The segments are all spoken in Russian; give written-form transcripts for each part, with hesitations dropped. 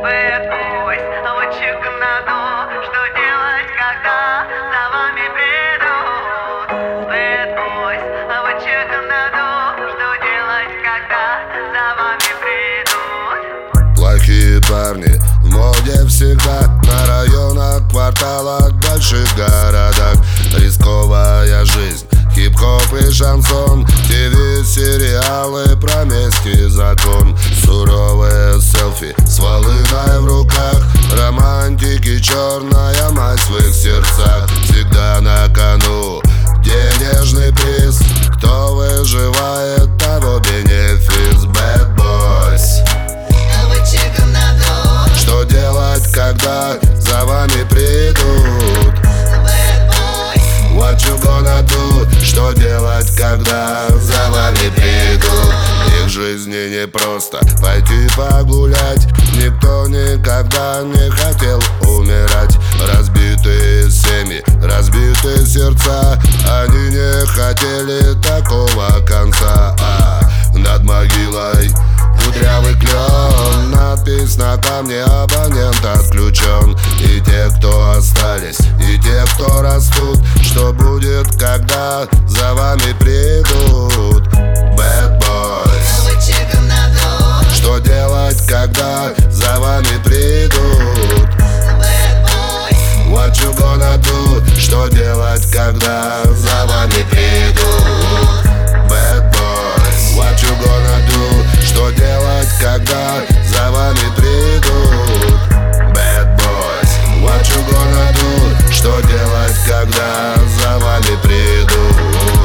Bad boys, what you gonna do? Что делать, когда за вами придут? Bad boys, what you gonna do? Что делать, когда за вами придут? Плохие парни в моде всегда, на районах, кварталах, больших городах. Рисковая жизнь, хип-хоп и шансон, ТВ-сериалы про месть и закон. Суровые селфи с волыной в руках, романтики, черная мать в их сердцах. Всегда на кону денежный приз, кто выживает, того бенефис. Bad boys, что делать, когда за вами придут? What you gonna do? Что делать, когда за вами придут? Их жизни не просто пойти погулять, никто никогда не хотел умирать. Разбитые семьи, разбитые сердца, они не хотели такого конца. Над могилой кудрявый клен, надпись на камне: абонент отключен. И те, кто остались, и те, кто растут, что будет, когда за вами придут? Bad boys, что делать, когда за вами придут? What you gonna do? Что делать, когда за вами придут? Bad boys, what you gonna do? Что делать, когда за вами придут? Bad boys, what you gonna do? Что делать, когда за вами придут?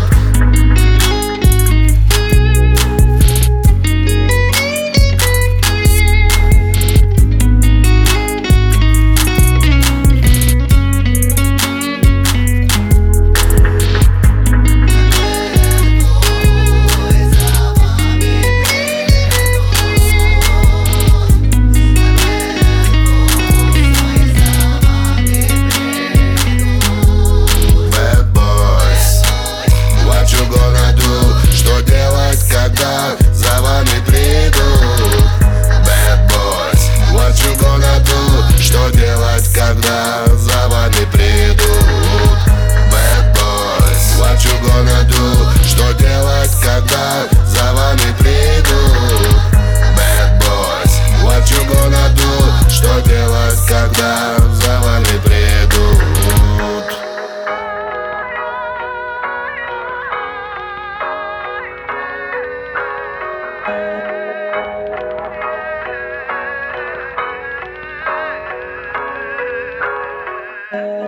Когда за вами придут? Bad boys, what you gonna do? Что делать, когда за вами придут? Bad boys, what you gonna do? Что делать, когда за вами придут? Bad boys, what you gonna do? Что делать, когда за вами придут? Bad